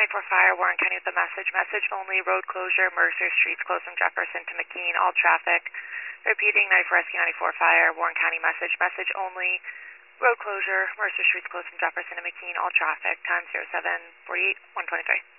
Fire, Warren County with the message. Message only, road closure, Mercer Streets closed from Jefferson to McKean, all traffic. Repeating, 94 Rescue 94 Fire, Warren County message. Message only, road closure, Mercer Streets closed from Jefferson to McKean, all traffic. Time 0748, 123.